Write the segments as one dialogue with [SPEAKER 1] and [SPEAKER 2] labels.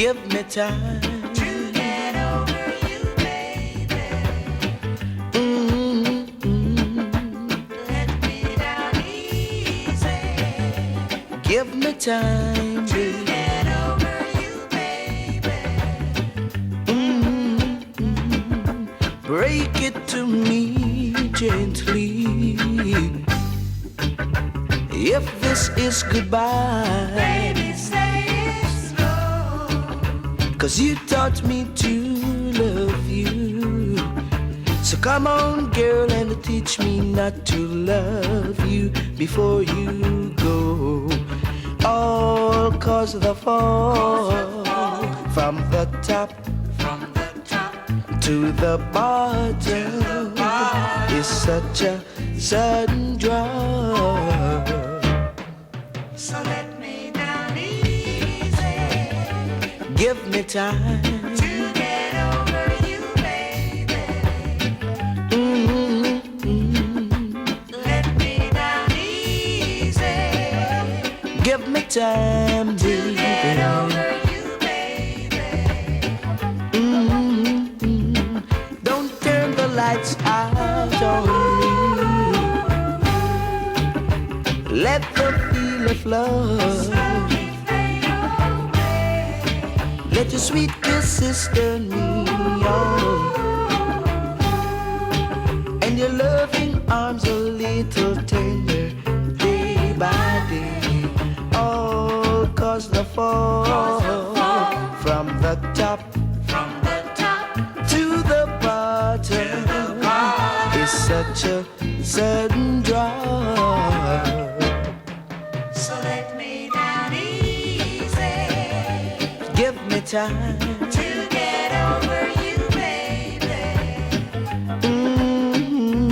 [SPEAKER 1] Give me time
[SPEAKER 2] to get over you, baby. Let me down easy.
[SPEAKER 1] Give me time
[SPEAKER 2] to get over you, baby.
[SPEAKER 1] Break it to me gently. If this is goodbye,
[SPEAKER 2] Baby, say it slow.
[SPEAKER 1] 'Cause you taught me to love you. So come on, girl, and teach me not to love you before you go. All 'cause the fall from the top to the bottom is such a sudden drop.
[SPEAKER 2] So let me down easy.
[SPEAKER 1] Give me time
[SPEAKER 2] to get over you, baby. Let me down easy.
[SPEAKER 1] Give me time,
[SPEAKER 2] to
[SPEAKER 1] baby.
[SPEAKER 2] get over you, baby.
[SPEAKER 1] Don't turn the lights out on me. Let the feeling flow.
[SPEAKER 2] Slowly fade away.
[SPEAKER 1] Let your sweet kisses turn me on, and your loving arms a little tender day by day. All 'cause the fall from the top to the bottom is such a sudden drop.
[SPEAKER 2] So let me down easy.
[SPEAKER 1] Give me time
[SPEAKER 2] to get over you, baby.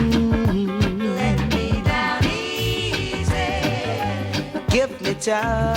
[SPEAKER 2] Let me down easy.
[SPEAKER 1] Give me time.